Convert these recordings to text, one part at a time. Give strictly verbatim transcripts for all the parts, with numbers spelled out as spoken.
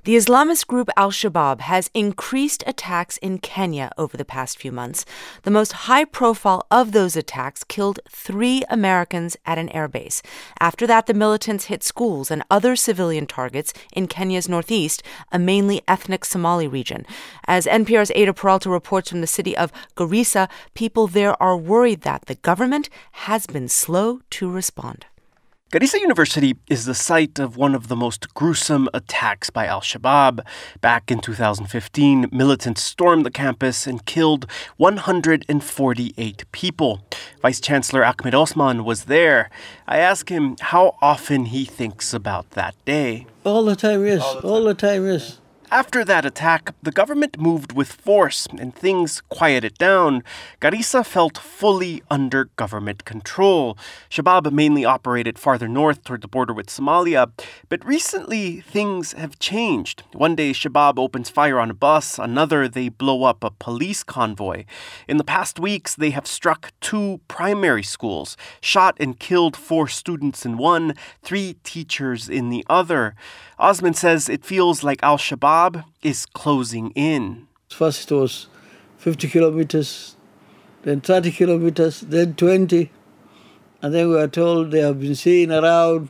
The Islamist group Al-Shabaab has increased attacks in Kenya over the past few months. The most high-profile of those attacks killed three Americans at an airbase. After that, the militants hit schools and other civilian targets in Kenya's northeast, a mainly ethnic Somali region. As N P R's Ada Peralta reports from the city of Garissa, people there are worried that the government has been slow to respond. Garissa University is the site of one of the most gruesome attacks by al-Shabaab. Back in two thousand fifteen, militants stormed the campus and killed one hundred forty-eight people. Vice Chancellor Ahmed Osman was there. I asked him how often he thinks about that day. All the time, yes. All the time, All the time yes. After that attack, the government moved with force and things quieted down. Garissa felt fully under government control. Shabaab mainly operated farther north toward the border with Somalia. But recently, things have changed. One day, Shabaab opens fire on a bus. Another, they blow up a police convoy. In the past weeks, they have struck two primary schools, shot and killed four students in one, three teachers in the other. Osman says it feels like al-Shabaab is closing in. First it was fifty kilometers, then thirty kilometers, then twenty. And then we were told they have been seen around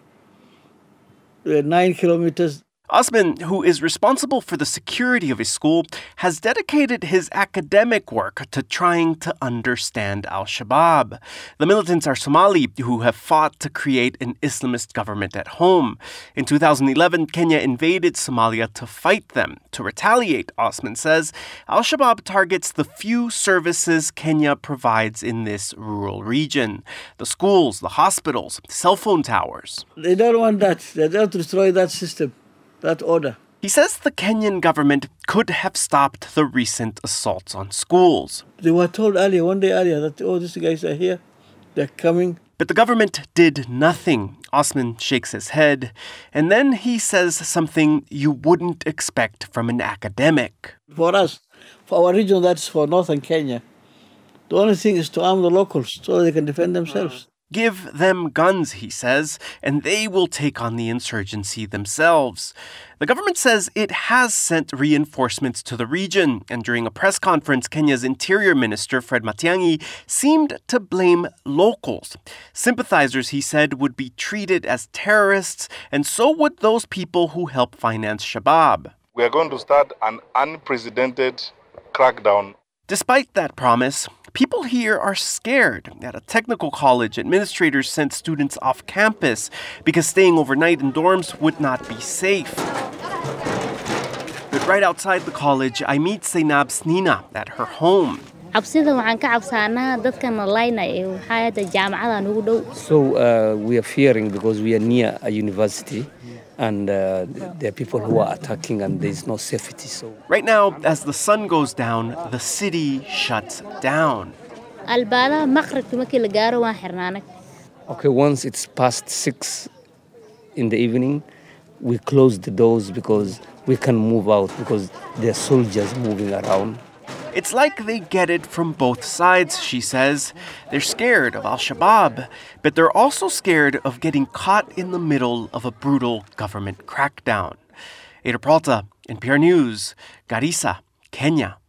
uh, nine kilometers. Osman, who is responsible for the security of his school, has dedicated his academic work to trying to understand al-Shabaab. The militants are Somali who have fought to create an Islamist government at home. In two thousand eleven, Kenya invaded Somalia to fight them. To retaliate, Osman says, al-Shabaab targets the few services Kenya provides in this rural region. The schools, the hospitals, cell phone towers. They don't want that. They don't destroy that system. That order. He says the Kenyan government could have stopped the recent assaults on schools. They were told earlier, one day earlier, that, oh, these guys are here, they're coming. But the government did nothing. Osman shakes his head, and then he says something you wouldn't expect from an academic. For us, for our region, that's for northern Kenya, the only thing is to arm the locals so they can defend themselves. Give them guns, he says, and they will take on the insurgency themselves. The government says it has sent reinforcements to the region, and during a press conference, Kenya's Interior Minister, Fred Matiang'i, seemed to blame locals. Sympathizers, he said, would be treated as terrorists, and so would those people who help finance Shabaab. We are going to start an unprecedented crackdown. Despite that promise, people here are scared. At a technical college, administrators sent students off campus because staying overnight in dorms would not be safe. But right outside the college, I meet Zainab's Nina at her home. So uh, we are fearing because we are near a university. And uh, there are people who are attacking and there's no safety. So right now, as the sun goes down, the city shuts down. Okay, once it's past six in the evening, we close the doors because we can move out because there are soldiers moving around. It's like they get it from both sides, she says. They're scared of al-Shabaab, but they're also scared of getting caught in the middle of a brutal government crackdown. Ada Peralta, N P R News, Garissa, Kenya.